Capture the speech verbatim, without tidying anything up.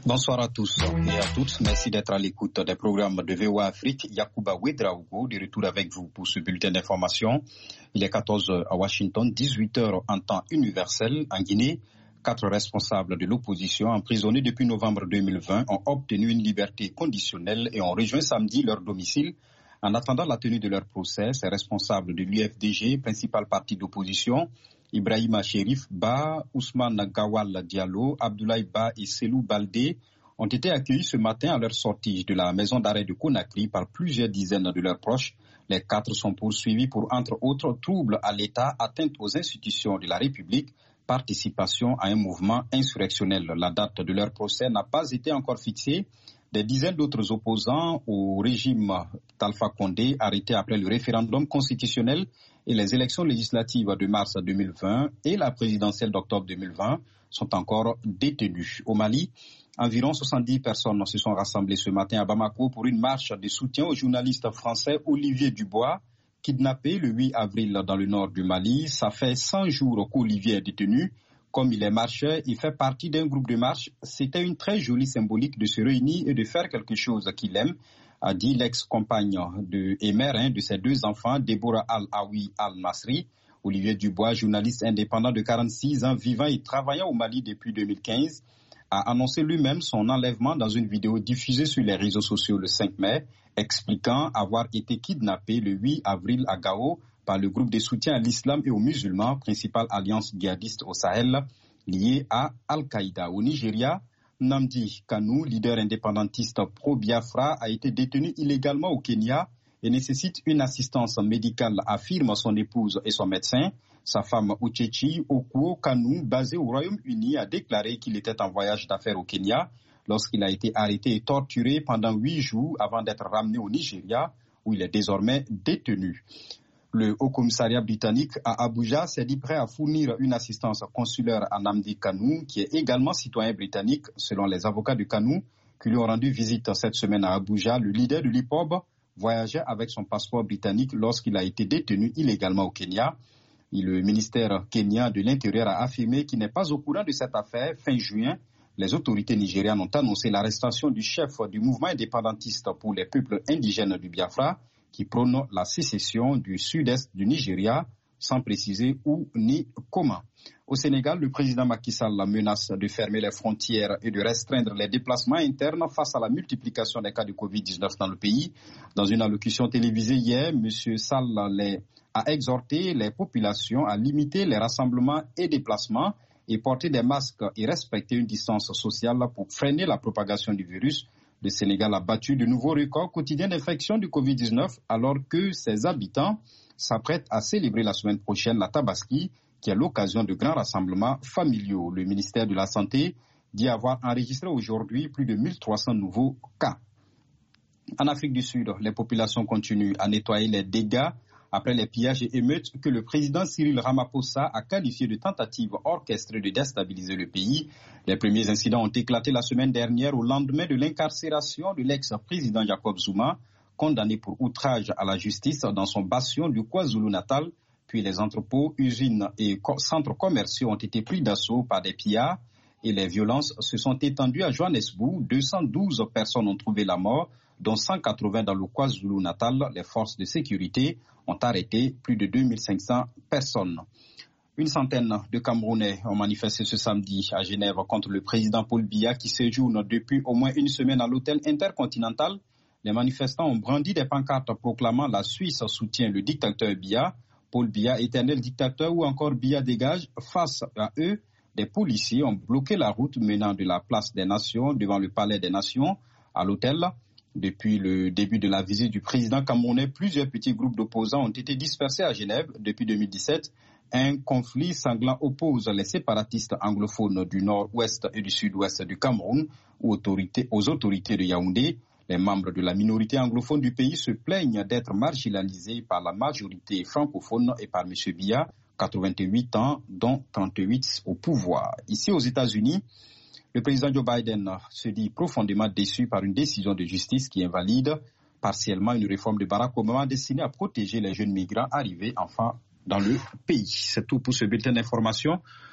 Bonsoir à tous et à toutes. Merci d'être à l'écoute des programmes de V O A Afrique. Yacouba Ouedraogo, de retour avec vous pour ce bulletin d'information. Il est quatorze heures à Washington, dix-huit heures en temps universel. En Guinée, quatre responsables de l'opposition emprisonnés depuis novembre deux mille vingt ont obtenu une liberté conditionnelle et ont rejoint samedi leur domicile. En attendant la tenue de leur procès, ces responsables de l'U F D G, principal parti d'opposition, Ibrahima Cherif Ba, Ousmane Gawal Diallo, Abdoulaye Ba et Selou Baldé ont été accueillis ce matin à leur sortie de la maison d'arrêt de Conakry par plusieurs dizaines de leurs proches. Les quatre sont poursuivis pour, entre autres, troubles à l'État, atteinte aux institutions de la République, participation à un mouvement insurrectionnel. La date de leur procès n'a pas été encore fixée. Des dizaines d'autres opposants au régime d'Alpha Condé, arrêtés après le référendum constitutionnel et les élections législatives de mars deux mille vingt et la présidentielle d'octobre deux mille vingt, sont encore détenus. Au Mali, environ soixante-dix personnes se sont rassemblées ce matin à Bamako pour une marche de soutien au journaliste français Olivier Dubois, kidnappé le huit avril dans le nord du Mali. Ça fait cent jours qu'Olivier est détenu. Comme il est marcheur, il fait partie d'un groupe de marche. C'était une très jolie symbolique de se réunir et de faire quelque chose qu'il aime, a dit l'ex-compagne de, et mère hein, de ses deux enfants, Deborah Al-Aoui Al-Masri. Olivier Dubois, journaliste indépendant de quarante-six ans, vivant et travaillant au Mali depuis deux mille quinze, a annoncé lui-même son enlèvement dans une vidéo diffusée sur les réseaux sociaux le cinq mai, expliquant avoir été kidnappé le huit avril à Gao par le groupe de soutien à l'islam et aux musulmans, principale alliance djihadiste au Sahel, liée à Al-Qaïda. Au Nigeria, Nnamdi Kanu, leader indépendantiste pro-Biafra, a été détenu illégalement au Kenya et nécessite une assistance médicale, affirment son épouse et son médecin. Sa femme Uchechi Okuo Kanu, basée au Royaume-Uni, a déclaré qu'il était en voyage d'affaires au Kenya lorsqu'il a été arrêté et torturé pendant huit jours avant d'être ramené au Nigeria, où il est désormais détenu. Le Haut-Commissariat britannique à Abuja s'est dit prêt à fournir une assistance consulaire à Nnamdi Kanu, qui est également citoyen britannique, selon les avocats de Kanu, qui lui ont rendu visite cette semaine à Abuja. Le leader de l'I P O B voyageait avec son passeport britannique lorsqu'il a été détenu illégalement au Kenya. Et le ministère kenyan de l'Intérieur a affirmé qu'il n'est pas au courant de cette affaire. Fin juin, les autorités nigérianes ont annoncé l'arrestation du chef du mouvement indépendantiste pour les peuples indigènes du Biafra, qui prône la sécession du sud-est du Nigeria, sans préciser où ni comment. Au Sénégal, le président Macky Sall menace de fermer les frontières et de restreindre les déplacements internes face à la multiplication des cas de covid dix-neuf dans le pays. Dans une allocution télévisée hier, M. Sall les, a exhorté les populations à limiter les rassemblements et déplacements et porter des masques et respecter une distance sociale pour freiner la propagation du virus. Le Sénégal a battu de nouveaux records quotidiens d'infection du covid dix-neuf alors que ses habitants s'apprêtent à célébrer la semaine prochaine la Tabaski, qui est l'occasion de grands rassemblements familiaux. Le ministère de la Santé dit avoir enregistré aujourd'hui plus de mille trois cents nouveaux cas. En Afrique du Sud, les populations continuent à nettoyer les dégâts après les pillages et émeutes que le président Cyril Ramaphosa a qualifié de tentative orchestrée de déstabiliser le pays. Les premiers incidents ont éclaté la semaine dernière au lendemain de l'incarcération de l'ex-président Jacob Zuma, condamné pour outrage à la justice dans son bastion du KwaZulu-Natal. Puis les entrepôts, usines et centres commerciaux ont été pris d'assaut par des pillards et les violences se sont étendues à Johannesburg. deux cent douze personnes ont trouvé la mort, dont cent quatre-vingts dans le KwaZulu-Natal. Les forces de sécurité ont arrêté plus de deux mille cinq cents personnes. Une centaine de Camerounais ont manifesté ce samedi à Genève contre le président Paul Biya qui séjourne depuis au moins une semaine à l'hôtel Intercontinental. Les manifestants ont brandi des pancartes proclamant la Suisse soutient le dictateur Biya. Paul Biya, éternel dictateur, ou encore Biya dégage. Face à eux, des policiers ont bloqué la route menant de la place des Nations devant le palais des Nations à l'hôtel. Depuis le début de la visite du président camerounais, plusieurs petits groupes d'opposants ont été dispersés à Genève depuis deux mille dix-sept. Un conflit sanglant oppose les séparatistes anglophones du nord-ouest et du sud-ouest du Cameroun aux autorités, aux autorités de Yaoundé. Les membres de la minorité anglophone du pays se plaignent d'être marginalisés par la majorité francophone et par M. Biya, quatre-vingt-huit ans, dont trente-huit au pouvoir. Ici aux États-Unis, le président Joe Biden se dit profondément déçu par une décision de justice qui invalide partiellement une réforme de Barack Obama destinée à protéger les jeunes migrants arrivés enfin dans le pays. C'est tout pour ce bulletin d'information.